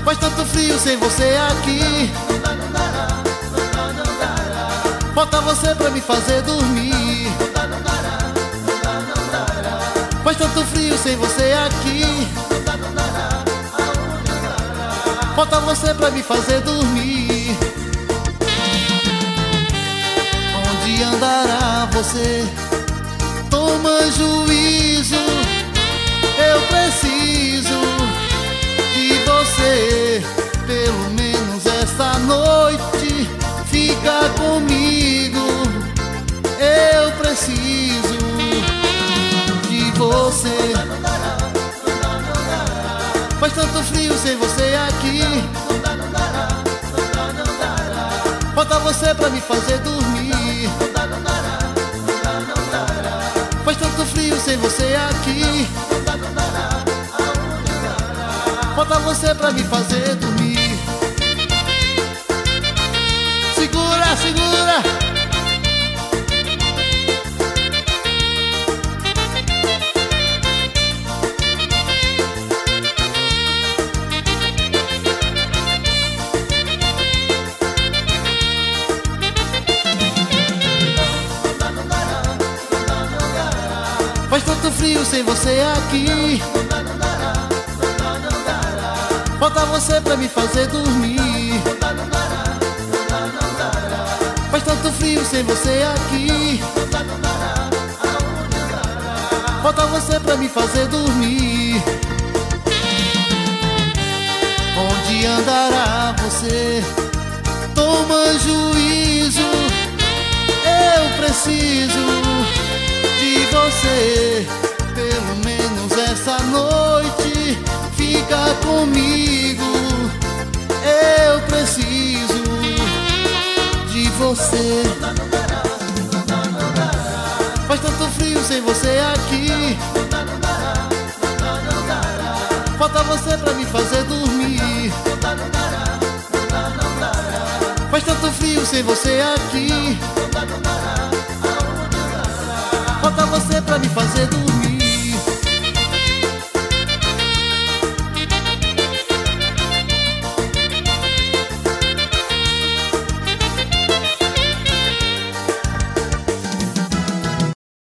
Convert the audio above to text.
Faz tanto frio sem você aqui. Falta você pra me fazer dormir. Faz tanto frio sem você aqui. Falta você pra me fazer dormir. Onde andará você? Toma juízo. Eu preciso de você. Pelo menos esta noite fica comigo. Eu preciso de você. Faz tanto frio sem você aqui. Falta você pra me fazer dormir. Faz tanto frio sem você aqui. Falta você pra me fazer dormir. Segura, segura. Faz tanto frio sem você aqui. Falta você pra me fazer dormir. Faz tanto frio sem você aqui. Falta você pra me fazer dormir. Onde andará você? Toma juízo. Eu preciso de você. Pelo menos essa noite fica comigo. Eu preciso de você. Faz tanto frio sem você aqui. Falta você pra me fazer dormir. Faz tanto frio sem você aqui. Falta você pra me fazer dormir.